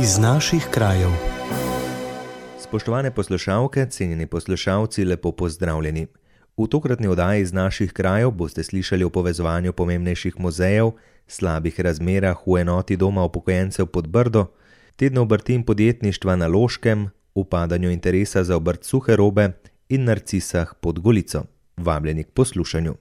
iz naših krajev. Spoštovane poslušalke, cenjeni poslušalci, lepo pozdravljeni. V tokratni oddaji iz naših krajev boste slišali o povezovanju pomembnejših muzejev, slabih razmerah v enoti Doma upokojencev Podbrdo, tednu obrti in podjetništva na Loškem, upadanju interesa za obrt suhe robe in narcisah pod Golico. Vabljeni k poslušanju.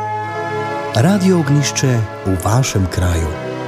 Radio Ognjišče v vašem kraju.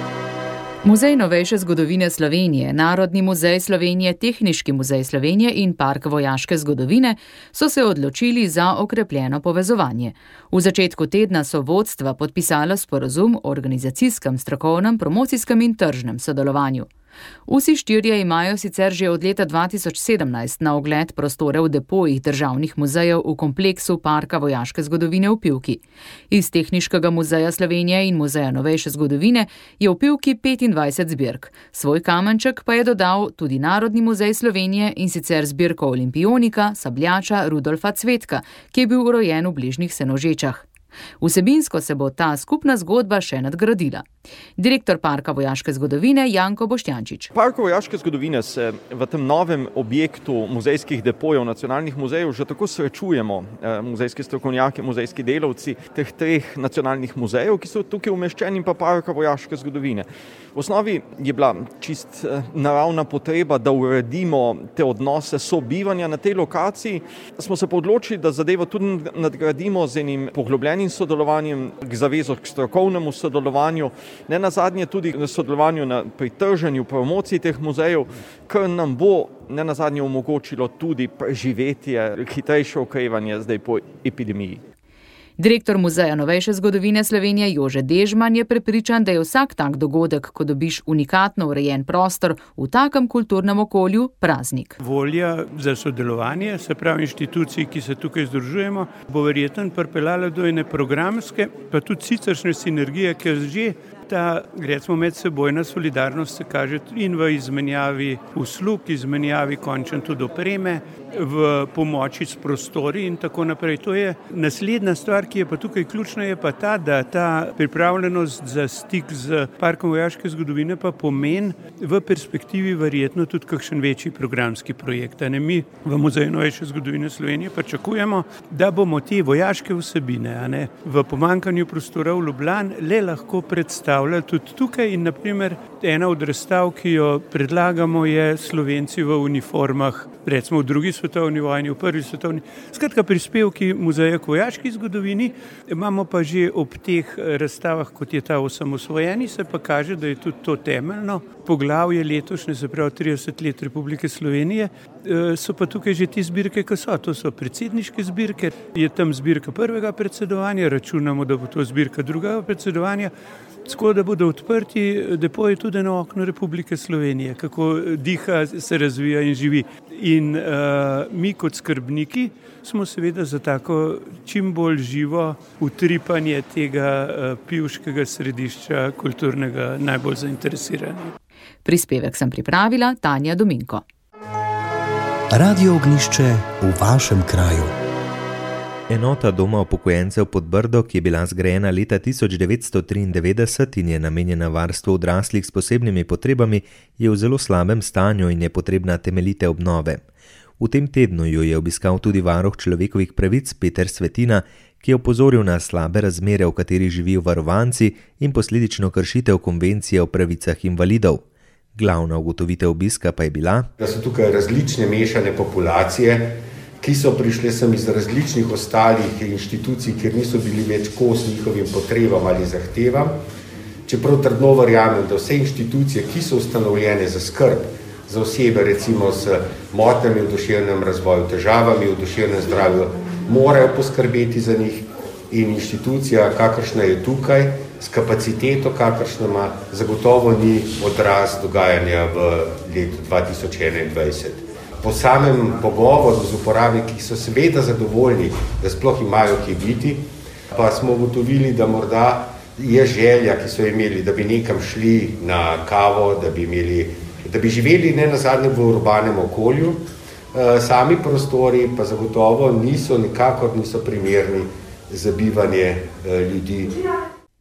Muzej novejše zgodovine Slovenije, Narodni muzej Slovenije, Tehniški muzej Slovenije in Park vojaške zgodovine so se odločili za okrepljeno povezovanje. V začetku tedna so vodstva podpisala sporazum o organizacijskem, strokovnem, promocijskem in tržnem sodelovanju. Vsi štirje imajo sicer že od leta 2017 na ogled prostore v depojih državnih muzejev v kompleksu Parka vojaške zgodovine v Pivki. Iz Tehniškega muzeja Slovenije in Muzeja novejše zgodovine je v Pivki 25 zbirk. Svoj kamenček pa je dodal tudi Narodni muzej Slovenije, in sicer zbirko olimpionika, sabljača Rudolfa Cvetka, ki je bil rojen v bližnjih Senožečah. Vsebinsko se bo ta skupna zgodba še nadgradila. Direktor Parka vojaške zgodovine Janko Boštjančič. Park vojaške zgodovine se v tem novem objektu muzejskih depojev nacionalnih muzejev že tako srečujemo, muzejski strokovnjaki, muzejski delavci teh treh nacionalnih muzejev, ki so tukaj umeščeni, pa Parka vojaške zgodovine. V osnovi je bila čist naravna potreba, da uredimo te odnose sobivanja na tej lokaciji. Smo se pa odločili, da zadevo tudi nadgradimo z enim poglobljenim sodelovanjem, k zavezo k strokovnemu sodelovanju, ne nazadnje tudi na sodelovanju pri trženju, promociji teh muzejev, kar nam bo ne nazadnje omogočilo tudi preživetje, hitrejše okrevanje zdaj po epidemiji. Direktor Muzeja novejše zgodovine Slovenije Jože Dežman je prepričan, da je vsak tak dogodek, ko dobiš unikatno urejen prostor v takem kulturnem okolju, praznik. Volja za sodelovanje, se pravi inštitucij, ki se tukaj združujemo, bo verjetno pripeljala do ene programske, pa tudi siceršnje sinergije, ker že ta, recimo, medsebojna solidarnost se kaže in v izmenjavi uslug, izmenjavi končno tudi opreme, v pomoči s prostori in tako naprej. To je naslednja stvar, ki je pa tukaj ključna, je pa ta, da ta pripravljenost za stik z Parkom vojaške zgodovine pa pomeni v perspektivi verjetno tudi kakšen večji programski projekt. Mi v Muzeju novejše zgodovine Slovenije pričakujemo, da bomo te vojaške vsebine v pomanjkanju prostora v Ljubljani le lahko predstavljali tudi tukaj in naprimer ena od razstav, ki jo predlagamo, je Slovenci v uniformah, recimo v drugi svetovni vojni, v prvi svetovni. Skratka, prispevki muzeja k vojaški zgodovini, imamo pa že ob teh razstavah, kot je ta osamosvojeni, se pa kaže, da je tudi to temeljno poglavje letošnje, se pravi 30 let Republike Slovenije, so pa tukaj že te zbirke, ki so. To so predsedniške zbirke, je tam zbirka prvega predsedovanja, računamo, da bo to zbirka drugega predsedovanja, tako da bodo odprti depoji tudi na okno Republike Slovenije, kako diha, se razvija in živi. In mi kot skrbniki smo seveda za tako čim bolj živo utripanje tega pivškega središča kulturnega najbolj zainteresirani. Prispevek sem pripravila Tanja Dominko. Radio Ognjišče v vašem kraju. Enota Doma upokojencev Podbrdo, ki je bila zgrajena leta 1993 in je namenjena varstvu odraslih s posebnimi potrebami, je v zelo slabem stanju in je potrebna temeljite obnove. V tem tednu jo je obiskal tudi varuh človekovih pravic Peter Svetina, ki je opozoril na slabe razmere, v katerih živijo varovanci in posledično kršitev konvencije o pravicah invalidov. Glavna ugotovitev obiska pa je bila, da so tukaj različne mešane populacije, ki so prišle sem iz različnih ostalih inštitucij, kjer niso bili več kos njihovim potrebam ali zahtevam. Čeprav trdno verjamem, da vse inštitucije, ki so ustanovljene za skrb za osebe recimo s motnjami v duševnem razvoju, težavami v duševnem zdravju, morajo poskrbeti za njih in inštitucija, kakršna je tukaj, s kapaciteto, kakršna ima, zagotovo ni odraz dogajanja v letu 2021. Po samem pogovoru z uporabniki so seveda zadovoljni, da sploh imajo kje biti, pa smo ugotovili, da morda je želja, ki so imeli, da bi nekam šli na kavo, da bi živeli ne nazadnje v urbanem okolju. Sami prostori pa zagotovo nikakor niso primerni za bivanje ljudi.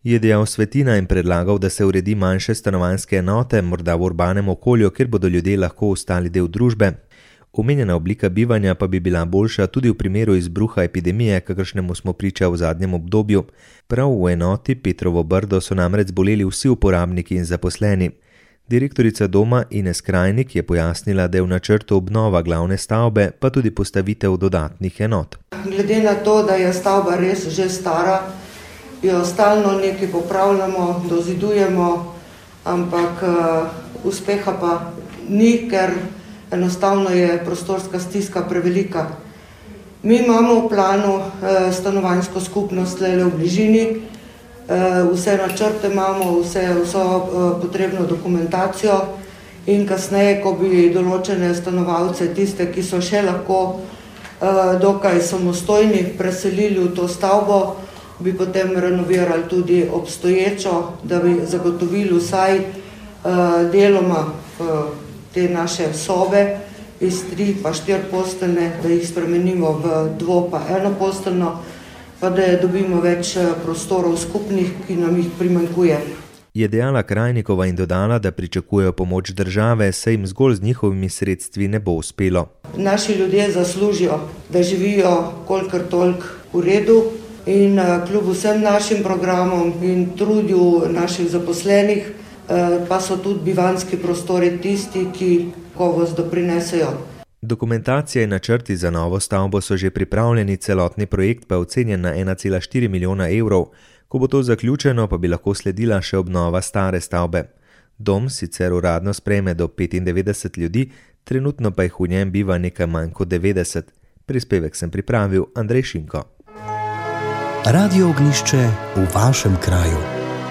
Je dejal Svetina in predlagal, da se uredi manjše stanovanjske enote, morda v urbanem okolju, kjer bodo ljudje lahko ostali del družbe. Omenjena oblika bivanja pa bi bila boljša tudi v primeru izbruha epidemije, kakršnemu smo priča v zadnjem obdobju. Prav v enoti Petrovo Brdo so namreč zboleli vsi uporabniki in zaposleni. Direktorica doma Ines Krajnik je pojasnila, da je v načrtu obnova glavne stavbe, pa tudi postavitev dodatnih enot. Glede na to, da je stavba res že stara, jo stalno nekaj popravljamo, dozidujemo, ampak uspeha pa ni, ker enostavno je prostorska stiska prevelika. Mi imamo v planu stanovanjsko skupnost v bližini, vse načrte imamo, vso potrebno dokumentacijo in kasneje, ko bi določene stanovalce, tiste, ki so še lahko dokaj samostojni, preselili v to stavbo, bi potem renovirali tudi obstoječo, da bi zagotovili vsaj deloma te naše sobe iz 3 pa 4 posteljne, da jih spremenimo v 2 pa 1 posteljno, pa da dobimo več prostorov skupnih, ki nam jih primanjkuje. Je dejala Krajnikova in dodala, da pričakujejo pomoč države, saj jim zgolj z njihovimi sredstvi ne bo uspelo. Naši ljudje zaslužijo, da živijo kolikor toliko v redu in kljub vsem našim programom in trudju naših zaposlenih, pa so tudi bivanjski prostori tisti, ki kakovost doprinesejo. Dokumentacija in načrti za novo stavbo so že pripravljeni, celotni projekt pa je ocenjen na 1,4 milijona evrov. Ko bo to zaključeno, pa bi lahko sledila še obnova stare stavbe. Dom sicer uradno sprejme do 95 ljudi, trenutno pa jih v njem biva nekaj manj kot 90. Prispevek sem pripravil Andrej Šinko. Radio Ognjišče v vašem kraju.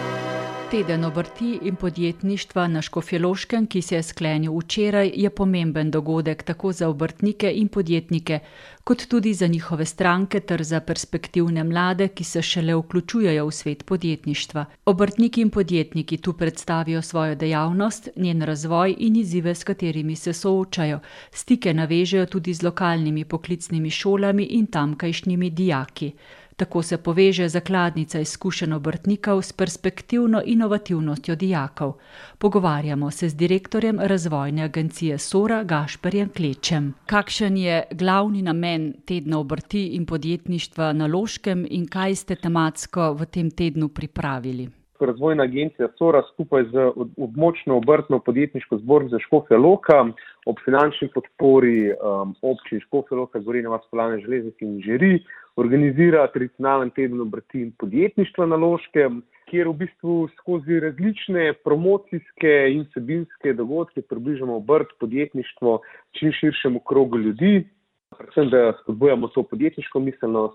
Teden obrti in podjetništva na Škofjeloškem, ki se je sklenil včeraj, je pomemben dogodek tako za obrtnike in podjetnike, kot tudi za njihove stranke ter za perspektivne mlade, ki se šele vključujejo v svet podjetništva. Obrtniki in podjetniki tu predstavijo svojo dejavnost, njen razvoj in izzive, s katerimi se soočajo. Stike navežejo tudi z lokalnimi poklicnimi šolami in tamkajšnjimi dijaki. Tako se poveže zakladnica izkušenj obrtnikov s perspektivno inovativnostjo dijakov. Pogovarjamo se z direktorjem razvojne agencije Sora Gašperjem Klečem. Kakšen je glavni namen tedna obrti in podjetništva na Loškem in kaj ste tematsko v tem tednu pripravili? Razvojna agencija Sora skupaj z območno obrtno podjetniško zbornico Škofja Loka ob finančni podpori občin Škofja Loka, Gorenja vas, Polane, Železnik in Žiri organizira tradicionalen teden obrti in podjetništva na Loškem, kjer v bistvu skozi različne promocijske in vsebinske dogodke približamo obrt, podjetništvo čim širšemu krogu ljudi, predvsem da spodbujamo to podjetniško miselnost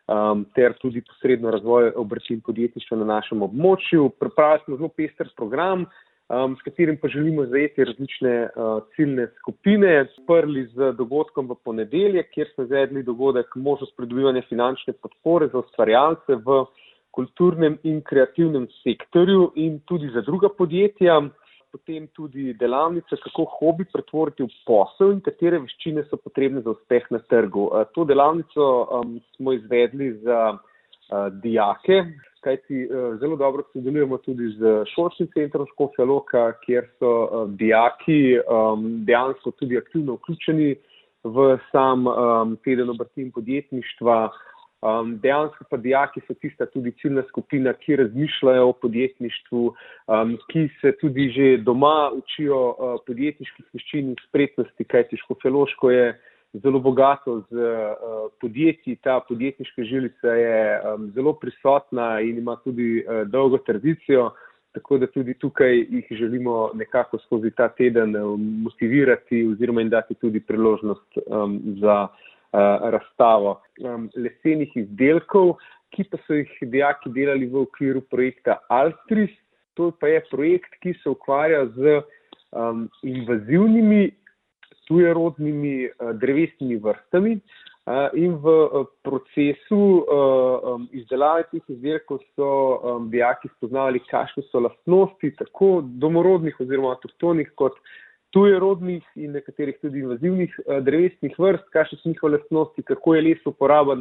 ter tudi posredno razvoj obrti in podjetništva na našem območju. Pripravili smo zelo pester program, s katerim pa želimo zajeti različne ciljne skupine. Sprli z dogodkom v ponedeljek, kjer smo izvedli dogodek možnost pridobivanja finančne podpore za ustvarjalce v kulturnem in kreativnem sektorju in tudi za druga podjetja. Potem tudi delavnica, kako hobi pretvoriti v posel in katere veščine so potrebne za uspeh na trgu. To delavnico smo izvedli za dijake, kajti zelo dobro sodelujemo tudi z šolskim centrom Škofja Loka, kjer so dijaki dejansko tudi aktivno vključeni v sam teden obrti in podjetništva. Dejansko pa dijaki so tista tudi ciljna skupina, ki razmišljajo o podjetništvu, ki se tudi že doma učijo podjetniških veščin in spretnosti, kajti Škofjeloško je zelo bogato z podjetji, ta podjetniška žilica je zelo prisotna in ima tudi dolgo tradicijo, tako da tudi tukaj jih želimo nekako skozi ta teden motivirati oziroma jim dati tudi priložnost za razstavo lesenih izdelkov, ki pa so jih dijaki delali v okviru projekta Altris. To pa je projekt, ki se ukvarja z invazivnimi tujerodnimi drevesnimi vrstami in v procesu izdelave teh izdelkov so dijaki spoznavali, kakšne so lastnosti tako domorodnih oziroma avtohtonih kot tujerodnih in nekaterih tudi invazivnih drevesnih vrst, kakšne so njihove lastnosti, kako je les uporaben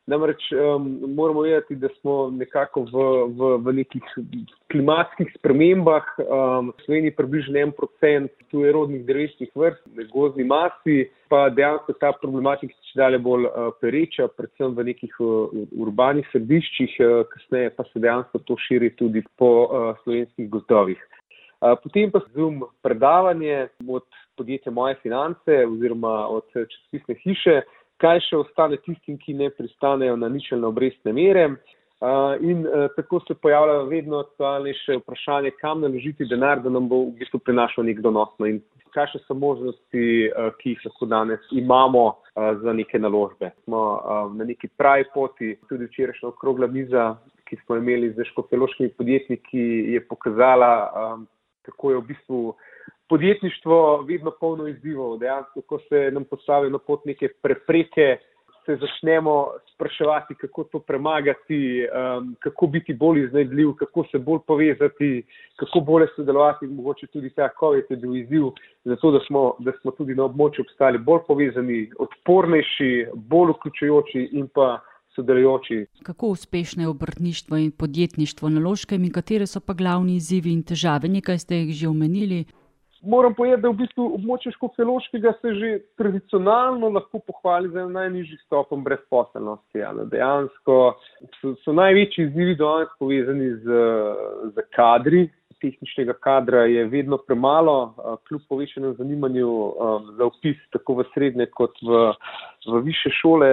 Namreč moramo vedeti, da smo nekako v nekih klimatskih spremembah. V Sloveniji približno 1% tujerodnih drevesnih vrst, gozdni masi, pa dejansko ta problematika je dalje bolj pereča, predvsem v nekih urbanih središčih, kasneje pa se dejansko to širi tudi po slovenskih gozdovih. Potem pa Zoom predavanje od podjetja Moje finance oziroma od časopisne hiše, kaj še ostane tistim, ki ne pristanejo na ničelne obrestne mere. In tako se pojavlja vedno aktualnejše vprašanje, kam naložiti denar, da nam bo v bistvu prinašal nek donosno in kakšne so možnosti, ki jih lahko danes imamo za neke naložbe. Smo na neki pravi poti, tudi včerajšnja okrogla miza, ki smo imeli z škofjeloškimi podjetniki, je pokazala, kako je v bistvu podjetništvo vedno polno izzivov. Dejansko, ko se nam postavijo na pot neke prepreke, se začnemo spraševati, kako to premagati, kako biti bolj iznajdljiv, kako se bolj povezati, kako bolje sodelovati. Mogoče tudi ta COVID je bil izziv, zato da smo tudi na območju obstali bolj povezani, odpornejši, bolj vključujoči in pa sodelujoči. Kako uspešno je obrtništvo in podjetništvo na Loškem in katere so pa glavni izzivi in težave? Nekaj ste jih že omenili. Moram povedati, da v bistvu območje Škofjeloškega se že tradicionalno lahko pohvali za najnižjih stopenj brezposelnosti. Dejansko so največji izzivi danes povezani z kadri. Tehničnega kadra je vedno premalo, kljub povečanemu zanimanju za vpis tako v srednje kot v višje šole.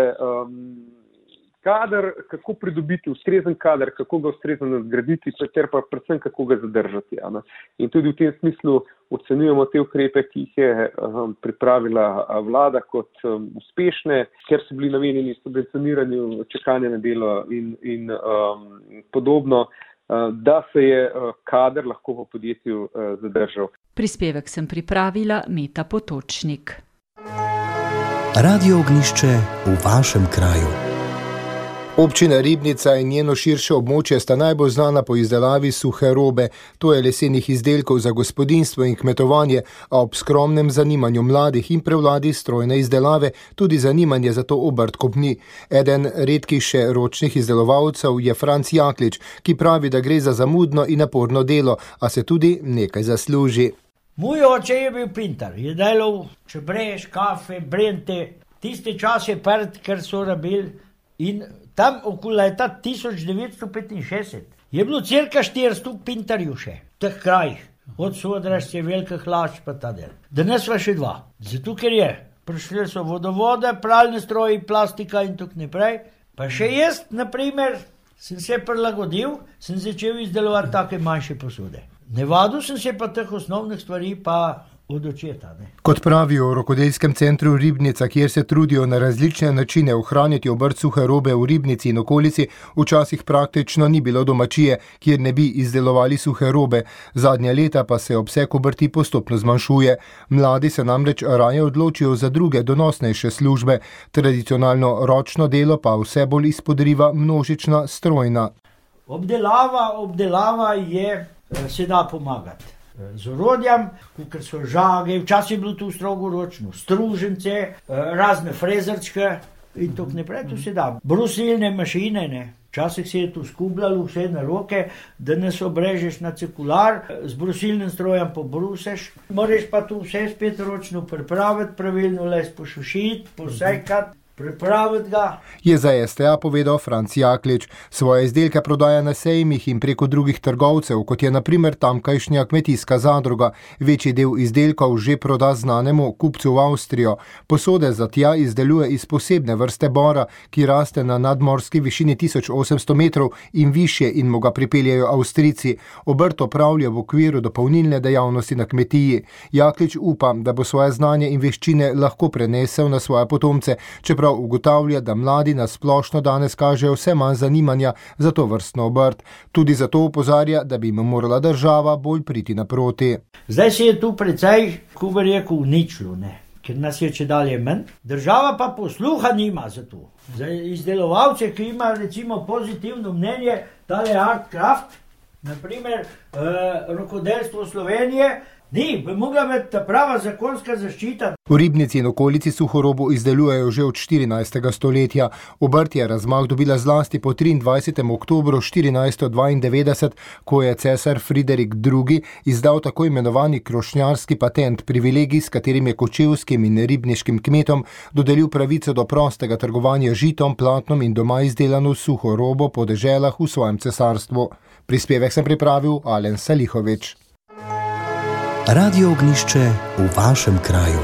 Kader, kako pridobiti ustrezen kader, kako ga ustrezno nadgraditi, ter pa predvsem kako ga zadržati. In tudi v tem smislu ocenjujemo te ukrepe, ki jih je pripravila vlada kot uspešne, ker so bili namenjeni subvencioniranju čakanja na delo in podobno, da se je kader lahko v podjetju zadržal. Prispevek sem pripravila Meta Potočnik. Radio Ognjišče v vašem kraju. Občina Ribnica in njeno širše območje sta najbolj znana po izdelavi suhe robe, to je lesenih izdelkov za gospodinjstvo in kmetovanje, a ob skromnem zanimanju mladih in prevladi strojne izdelave tudi zanimanje za to obrt kopni. Eden redkih še ročnih izdelovalcev je Franc Jaklič, ki pravi, da gre za zamudno in naporno delo, a se tudi nekaj zasluži. Moj oče je bil printer, je delal čebreš, kafe, brente, tiste čas je prt, ker so rabili in tam okoli leta 1965 je bilo cirka 400 pintarjev še v teh krajih, od Sodrašče, Velika Hlač pa ta del. Danes sva še 2, zato ker je prišli so vodovode, pralne stroji, plastika in tako naprej. Pa še jaz, na primer, sem se prilagodil, sem začel izdelovati take manjše posode. Nevadil sem se pa teh osnovnih stvari pa od očeta. Kot pravijo v rokodelskem centru Ribnica, kjer se trudijo na različne načine ohraniti obrt suhe robe v Ribnici in okolici, včasih praktično ni bilo domačije, kjer ne bi izdelovali suhe robe. Zadnja leta pa se obseg obrti postopno zmanjšuje. Mladi se namreč raje odločijo za druge donosnejše službe. Tradicionalno ročno delo pa vse bolj izpodriva množična strojna. Obdelava je, se da pomagati. Z orodjem, kot so žage, včasih je bilo tu strogo ročno, stružence, razne frezerčke in tako naprej, to se da. Brusilne mašine, ne. Včasih se je tu skubljalo vse na roke, da ne se obrežeš na cirkular, z brusilnim strojem pobruseš, moraš pa tu vse spet ročno pripraviti, pravilno les posušiti, posekati, pripraviti ga. Je za STA povedal Franc Jaklič. Svoje izdelke prodaja na sejmih in preko drugih trgovcev, kot je na primer tamkajšnja kmetijska zadruga. Večji del izdelkov že proda znanemu kupcu v Avstrijo. Posode za tja izdeluje iz posebne vrste bora, ki raste na nadmorski višini 1800 metrov in višje in mu ga pripeljajo Avstrijci. Obrt opravlja v okviru dopolnilne dejavnosti na kmetiji. Jaklič upa, da bo svoje znanje in veščine lahko prenesel na svoje potomce, čeprav ugotavlja, da mladi na splošno danes kažejo vse manj zanimanja za to vrstno obrt. Tudi zato opozarja, da bi jim morala država bolj priti naproti. Zdaj se je tu precej, ko bi rekel, uničilo, ker nas je čedalje manj. Država pa posluha nima za to. Za izdelovalce, ki ima recimo pozitivno mnenje, tale Art Craft, na primer rokodelstvo Slovenije, Ni, bi mogla biti ta prava zakonska zaščita. V Ribnici in okolici Suhorobo izdelujejo že od 14. stoletja. Obrt je razmah dobila zlasti po 23. oktobru 1492, ko je cesar Friderik II. Izdal tako imenovani krošnjarski patent, privilegij, s katerim je kočevskim in ribniškim kmetom dodelil pravico do prostega trgovanja žitom, platnom in doma izdelano suhorobo po deželah v svojem cesarstvu. Prispevek sem pripravil Alen Salihovič. Radio Ognišče v vašem kraju.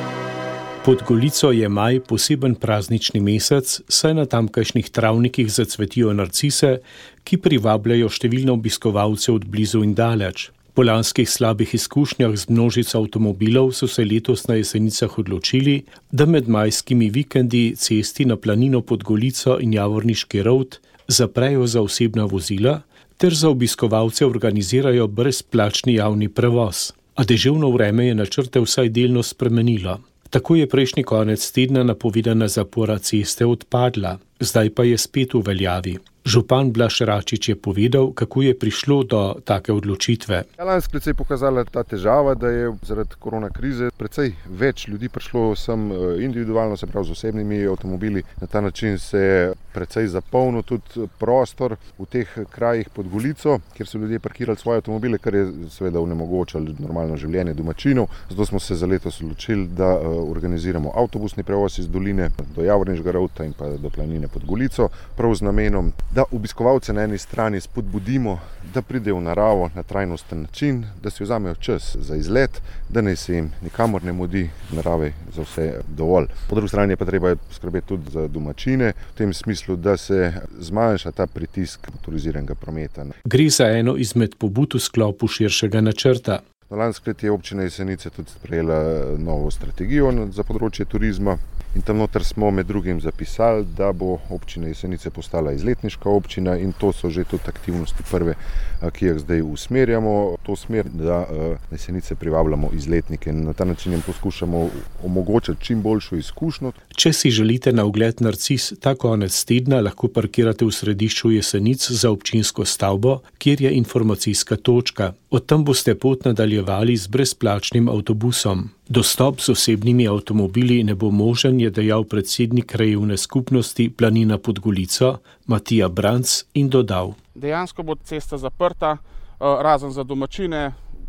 Pod Golico je maj poseben praznični mesec, saj na tamkajšnjih travnikih zacvetijo narcise, ki privabljajo številne obiskovalce od blizu in daleč. Po lanskih slabih izkušnjah z množico avtomobilov so se letos na Jesenicah odločili, da med majskimi vikendi cesti na planino pod Golico in Javorniški rovt zaprejo za osebna vozila ter za obiskovalce organizirajo brezplačni javni prevoz. A deževno vreme je načrte vsaj delno spremenilo. Tako je prejšnji konec tedna napovedana zapora ceste odpadla, zdaj pa je spet v veljavi. Župan Blaž Račič je povedal, kako je prišlo do take odločitve. Lansko leto se je pokazala ta težava, da je zaradi korona krize precej več ljudi prišlo sem individualno, se pravi z osebnimi avtomobili. Na ta način se je precej zapolnil tudi prostor v teh krajih pod Golico, kjer so ljudje parkirali svoje avtomobile, kar je seveda onemogočalo normalno življenje domačinov. Zato smo se za letos odločili, da organiziramo avtobusni prevoz iz doline do Javorniškega rovta in pa do planine pod Golico, prav z namenom, da obiskovalce na eni strani spodbudimo, da pridejo v naravo na trajnosten način, da si vzamejo čas za izlet, da ne se jim nikamor ne mudi, narave za vse dovolj. Po drugi strani pa treba skrbeti tudi za domačine, v tem smislu, da se zmanjša ta pritisk motoriziranega prometa. Gre za eno izmed pobud v sklopu širšega načrta. Lansko leto je občina Jesenice tudi sprejela novo strategijo za področje turizma in tam noter smo med drugim zapisali, da bo občina Jesenice postala izletniška občina in to so že tudi aktivnosti prve, ki jih zdaj usmerjamo. To smer, da Jesenice privabljamo izletnike in na ta način jim poskušamo omogočati čim boljšo izkušnjo. Če si želite na ogled narcis ta konec tedna, lahko parkirate v središču Jesenic za občinsko stavbo, kjer je informacijska točka. Od tam boste pot nadaljevali z brezplačnim avtobusom. Dostop z osebnimi avtomobili ne bo možen, je dejal predsednik krajevne skupnosti Planina pod Golico Matija Branc in dodal. Dejansko bo cesta zaprta, razen za domačine,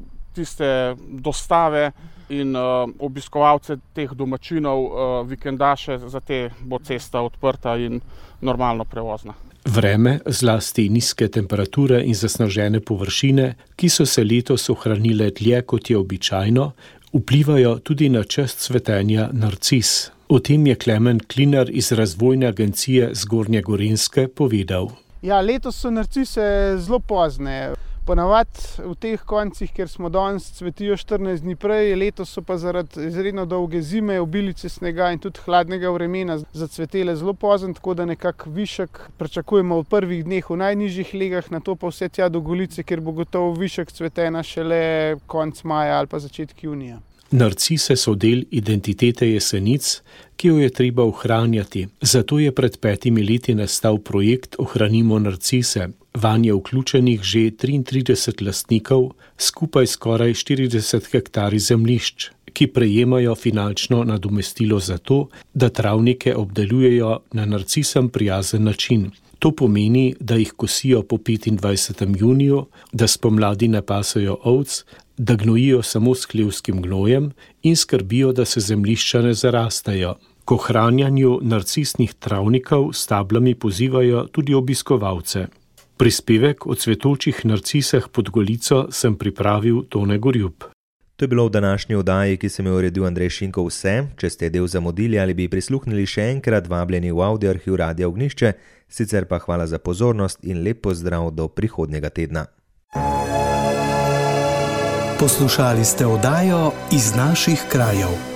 tiste dostave in obiskovalce teh domačinov, vikendaše, za te bo cesta odprta in normalno prevozna. Vreme, zlasti nizke temperature in zasnežene površine, ki so se letos ohranile dlje kot je običajno, vplivajo tudi na čas cvetenja narcis. O tem je Klemen Klinar iz Razvojne agencije Zgornje Gorenjske povedal. Ja, letos so narcise zelo pozne. Ponavadi v teh koncih, kjer smo danes, cvetijo 14 dni prej, letos so pa zaradi izredno dolge zime, obilice snega in tudi hladnega vremena zacvetele zelo pozno, tako da nekako višek pričakujemo v prvih dneh v najnižjih legah, nato pa vse tja do Golice, kjer bo gotovo višek cvetena šele konec maja ali pa začetek junija. Narcise so del identitete Jesenic, ki jo je treba ohranjati. Zato je pred 5 leti nastal projekt Ohranimo narcise. Vanj je vključenih že 33 lastnikov, skupaj skoraj 40 hektari zemljišč, ki prejemajo finančno nadomestilo za to, da travnike obdelujejo na narcisam prijazen način. To pomeni, da jih kosijo po 25. juniju, da spomladi ne pasajo ovc, da gnojijo samo s hlevskim gnojem in skrbijo, da se zemljišča ne zarastajo. K ohranjanju narcisnih travnikov s tablami pozivajo tudi obiskovalce. Prispevek o cvetočih narcisah pod Golico sem pripravil Tone Gorjup. To je bilo v današnji oddaji, ki sem jo uredil Andrej Šinko vse. Če ste del zamudili ali bi prisluhnili še enkrat, vabljeni v audio arhiv Radia Ognišče, sicer pa hvala za pozornost in lep pozdrav do prihodnjega tedna. Poslušali ste oddajo Iz naših krajev.